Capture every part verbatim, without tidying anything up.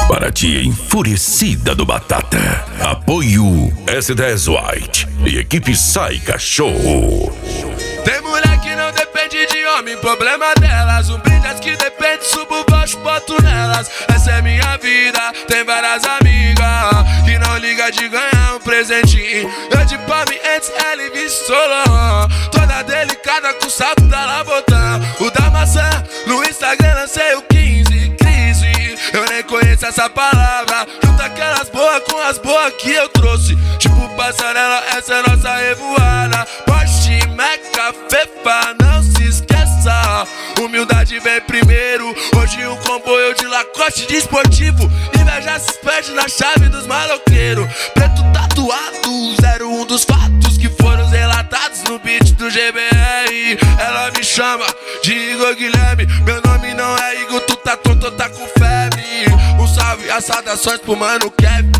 para tia enfurecida do Batata. Apoio S dez White e equipe Sai Cachorro. Tem mulher que não depende de homem, problema delas. Um brilhante que depende, subo baixo, boto nelas. Essa é minha vida, tem várias amigas que não liga de ganhar um presentinho. Eu de palme antes, ela e vice Solon. Toda delicada com o salto da Labotã. O da maçã, no Instagram lancei o quinze, crise. Eu nem conheço essa palavra. Junta aquelas boas com as boas que eu trouxe. Tipo passarela, essa é nossa revoada. Porsche, Meca, Fefa, não se esqueça. Humildade vem primeiro. Hoje um comboio de Lacoste desportivo. Inveja se perde na chave dos maloqueiros. Preto tatuado, zero um dos fatos que foram relatados no beat do G B R. Ela me chama de Igor Guilherme. Meu nome não é Igor, tu tá tonto, tá com febre. Um salve e as saudações pro mano Kevin.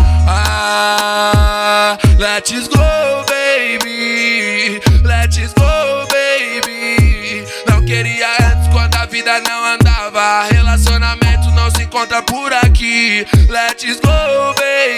Ah, let's go, baby. Let's go, baby. Não queria antes quando a vida não andava. Relacionamento não se encontra por aqui. Let's go,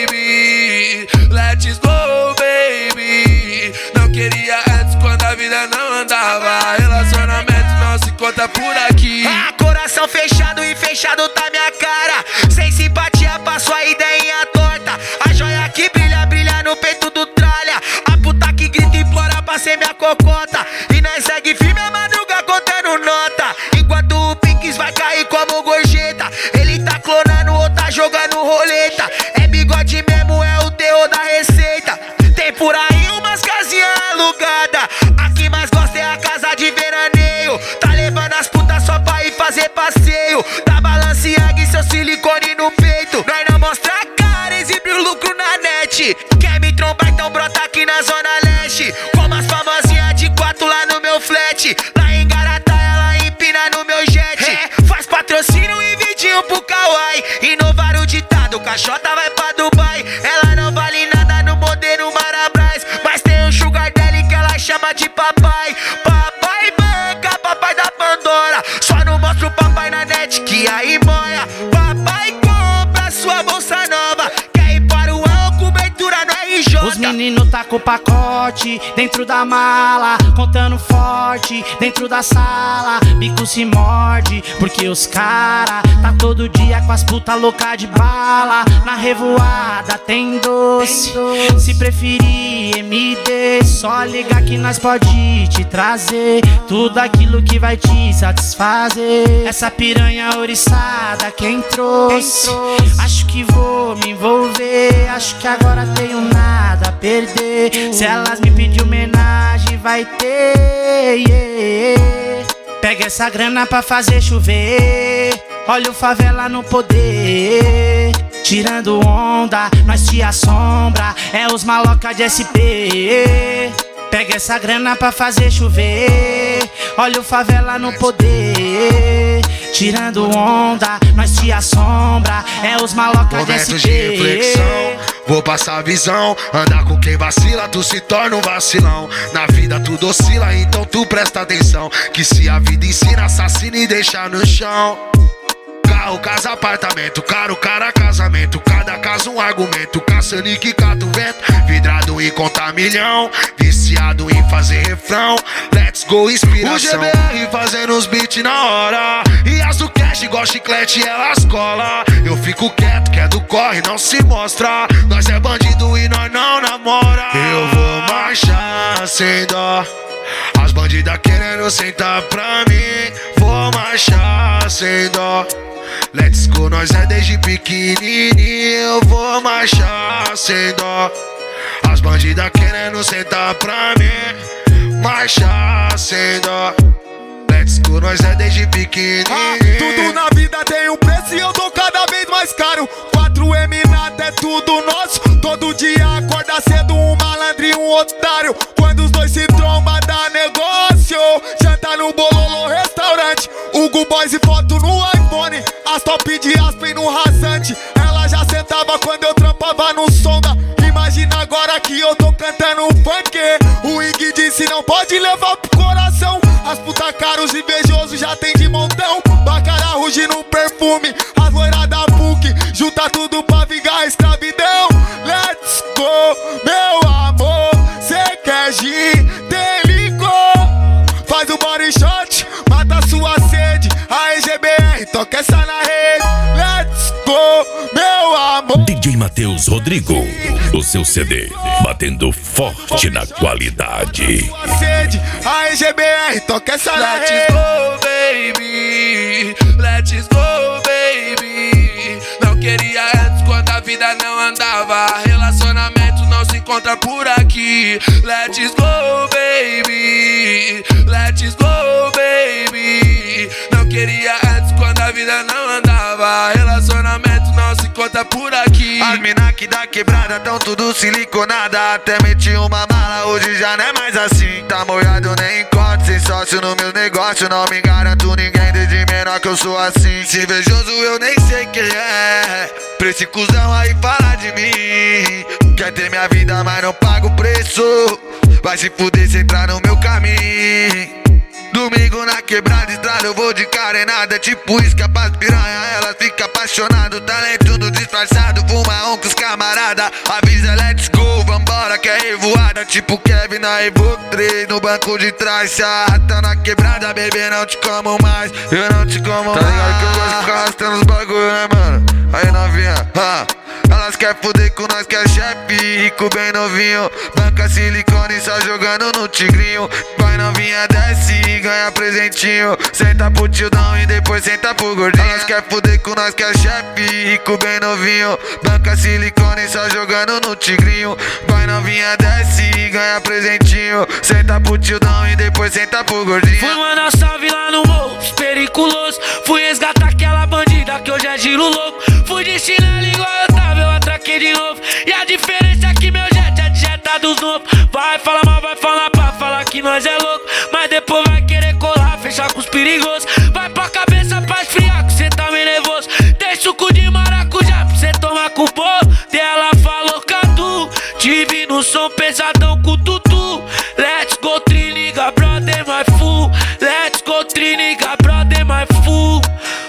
baby. Let's go, baby. Não queria antes quando a vida não andava. Relacionamento não se encontra por aqui. Ah, coração fechado e fechado tá minha cara. Sem simpatia, passo a ideinha torta. A joia que brilha, brilha no peito do tralha. A puta que grita e implora pra ser minha cocota. E nós segue firme a madruga contando nota. Enquanto o Pinks vai cair como gorjeta. Ele tá clonando ou tá jogando roleta. É bigode mesmo, é o terror da receita. Tem por aí umas casinhas alugadas. A que mais gosta é a casa de veraneio. Tá levando as putas só pra ir fazer passeio. Da Balenciaga e seu silicone no peito. Nós não mostra a cara, exibe o lucro na net. Quer me trombar, então brota aqui na zona leste. Como as famosinhas de quatro lá no meu flat. Lá em Garatá ela empina no meu jet. É, faz patrocínio e vidinho pro Kawaii. Inovar o ditado, caixota vai pra Dubai. Ela não vale nada no modelo Marabras. Mas tem um sugar daddy que ela chama de papai. Papai banca, papai da Pandora. Só não mostra o papai na net que aí moia. Papai compra sua bolsa nova. Quer ir para o Al, cobertura no R J. Os meninos tá com o pacote dentro da mala, contando forte dentro da sala. Bico se morde, porque os cara tá todo dia com as puta louca de bala. Na revoada tem doce, se preferir M D, só ligar que nós pode te trazer tudo aquilo que vai te satisfazer. Essa piranha oriçada quem trouxe, acho que vou me envolver. Acho que agora tenho nada a perder. Se elas me pedir homenagem vai ter, yeah. Pega essa grana pra fazer chover. Olha o favela no poder. Tirando onda, nós te assombra. É os maloca de S P. Pega essa grana pra fazer chover. Olha o favela no poder. Tirando onda, nós te assombra. É os maloca de S P. Momentos de reflexão, vou passar a visão. Andar com quem vacila, tu se torna um vacilão. Na vida tudo oscila, então tu presta atenção. Que se a vida ensina, assassina e deixa no chão. Carro, casa, apartamento, caro, cara, casamento. Cada caso um argumento, caçando que cata o vento. Vidrado em contar milhão, viciado em fazer refrão. Let's go, inspiração. O G B R fazendo os beats na hora. E as do cash igual chiclete, elas cola. Eu fico quieto, que é do corre, não se mostra. Nós é bandido e nós não namora. Eu vou marchar sem dó. As bandidas querendo sentar pra mim. Vou marchar sem dó. Let's go, nós é desde pequenininho. Eu vou marchar sem dó. As bandidas querendo sentar pra mim. Marchar sem dó. Let's go, nós é desde pequenininho. Ah, tudo na vida tem um preço e eu tô cada vez mais caro. quatro M nada é tudo nosso. Todo dia acorda cedo um malandro e um otário. Quando os dois se trombam dá negócio. Janta no Bololô restaurante. Hugo Boys e foto no iPhone. As top de Aspen no rasante. Ela já sentava quando eu trampava no Sonda. Imagina agora que eu tô cantando um funk. O Ig disse não pode levar pro coração. As puta caros invejosos já tem de montão. Bacaraú Fuji no perfume, as loiras da P U C, junta tudo pra vingar a escravidão. Let's go, meu amor, cê quer gin, tem licor. Faz o body shot, mata sua sede. A E G B R, toca essa na rede. Let's go, meu amor. D J Matheus Rodrigo, o seu C D, batendo forte na qualidade. Sua sede, a E G B R, toca essa na Let's rede. go, baby. Let's go, baby. Não queria antes quando a vida não andava. Relacionamento não se encontra por aqui. Let's go, baby. Let's go, baby. Não queria antes quando a vida não andava. Relacionamento não se encontra por aqui. As mina que da quebrada tão tudo siliconada. Até meti uma mala, hoje já não é mais assim. Tá molhado, nem encontro, sem sócio no meu negócio. Não me garanto ninguém, desde menor que eu sou assim. Se invejoso eu nem sei quem é. Pra esse cuzão aí falar de mim. Quer ter minha vida, mas não paga o preço. Vai se fuder se entrar no meu caminho. Domingo na quebrada, estrada, eu vou de carenada. É tipo isca pras piranha, ela fica apaixonada. Talento no disfarçado, fuma um com os camarada. Avisa, let's go, vambora que é revoada. Tipo Kevin na Evo três, no banco de trás. Se arrasta na quebrada, bebê, não te como mais. Eu não te como mais. Tá ligado que eu gosto de ficar arrastando os bagulho, né, mano? Aí novinha, ha. Elas quer fuder com nós que é chefe, rico bem novinho. Banca silicone só jogando no tigrinho. Vai novinha, desce e ganha presentinho. Senta pro tildão e depois senta pro gordinho. Elas quer fuder com nós que é chefe, rico bem novinho. Banca silicone só jogando no tigrinho. Vai novinha, desce e ganha presentinho. Senta pro tildão e depois senta pro gordinho. Fui mandar salve lá no morro, periculoso. Fui resgatar aquela bandida que hoje é giro louco. Fui de chinelo igual eu tava, eu atraquei de novo. E a diferença é que meu jet é de jeta dos novos. Vai falar mal, vai falar pra falar que nós é louco. Mas depois vai querer colar, fechar com os perigosos. Vai pra cabeça pra esfriar que cê tá meio nervoso. Tem suco de maracujá pra cê tomar com o bolo. Dela falou Cadu, tive no som pesadão com o tutu. Let's go triniga, brother, my fool. Let's go triniga, brother, my fool.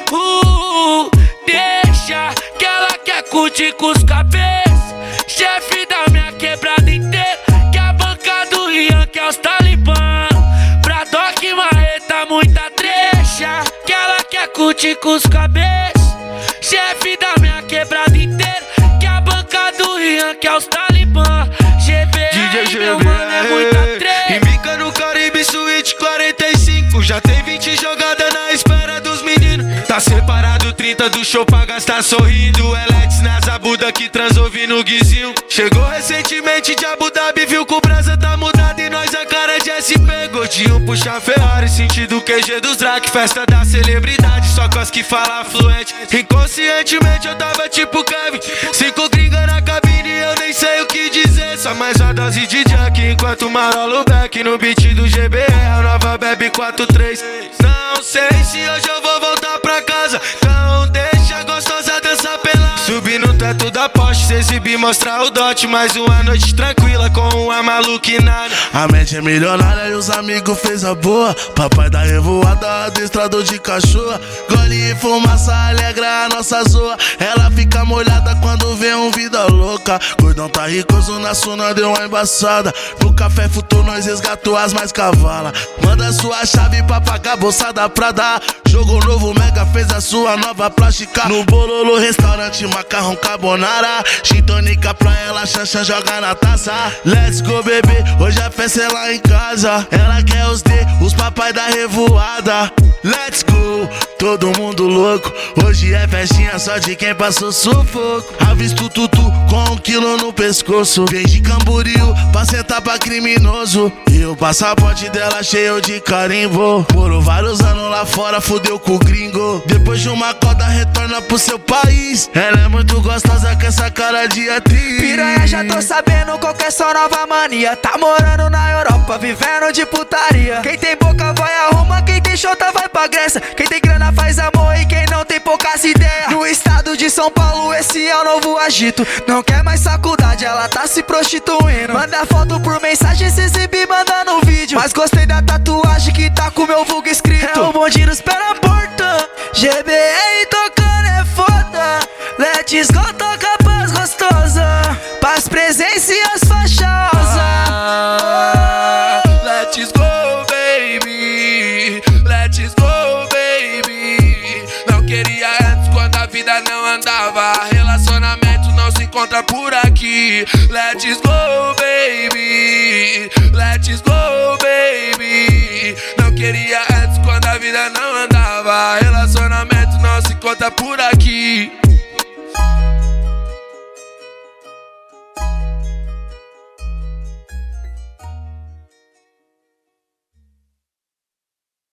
Uh, deixa que ela quer curtir com os cabeças. Chefe da minha quebrada inteira, que a banca do Rian, que é os talibã. Pra Doc Marreta, muita trecha, que ela quer curtir com os cabeças. Chefe da minha quebrada inteira, que a banca do Rian, que é os talibã. G B R, meu mano, é muita trecha. Embica no Caribe Suite quarenta e cinco. Já tem vinte jogadas na espera dos meninos. Tá separado trinta do show pra gastar sorrindo. Elex na Zabuda que transou no guizinho. Chegou recentemente de Abu Dhabi, viu que o brasa tá mudado e nós a cara de S P. Gordinho puxa Ferrari, sentido Q G dos Drac. Festa da celebridade, só com as que fala fluente. Inconscientemente eu tava tipo Kevin. Cinco gringas na cabine, eu nem sei o que dizer. Só mais uma dose de junk enquanto marola o back no beat do G B R, a nova Bebe quatro três. Não sei se hoje eu vou voltar pra casa, então deixa a gostosa dançar pelada. Subir no teto da Porsche, se exibir, mostrar o dote. Mais uma noite tranquila com uma maluquinada. A mente é milionária e os amigos fez a boa. Papai da revoada, adestrador de cachorro. Gole e fumaça alegra a nossa zoa. Ela fica molhada quando vê um vida louca. Gordão tá ricoso na suna, deu uma embaçada. No café futuro nós resgatou as mais cavalas. Manda sua chave pra pagar a bolsa da Prada. Jogo novo, Mega fez a sua nova plástica. No Bololo, restaurante, macarrão carbonara. Chitonica pra ela, Xanxan joga na taça. Let's go, bebê, hoje a festa é lá em casa. Ela quer os D, os papai da revoada. Let's go, todo mundo louco. Hoje é festinha só de quem passou sufoco. Avisto tutu com um quilo no pescoço. Vem de Camboriú pra sentar pra criminoso. E o passaporte dela cheio de carimbo. Morou vários anos lá fora, fudeu com o gringo. Depois de uma coda retorna pro seu país. Ela é muito gostosa com essa cara de atriz. Piranha, já tô sabendo qual que é sua nova mania. Tá morando na Europa, vivendo de putaria. Quem tem boca vai a Roma, quem tem chota vai pra Grécia. Quem tem grana faz amor e quem não tem poucas ideias. No estado de São Paulo esse é o novo agito. Não quer mais faculdade, ela tá se prostituindo. Manda foto por mensagem, se exibir, manda no vídeo. Mas gostei da tatuagem que tá com meu vulgo escrito. É o bonde nos pé na porta, G B R tocando é foda. Let's go toca pras gostosa, pras presença e as fachosas. Ah, let's go, baby. Let's go, baby. Não queria antes quando a vida não andava. Relacionamento não se encontra por aqui. Let's go, baby. Let's go, baby. Não queria antes quando a vida não andava. Relacionamento não se encontra por aqui.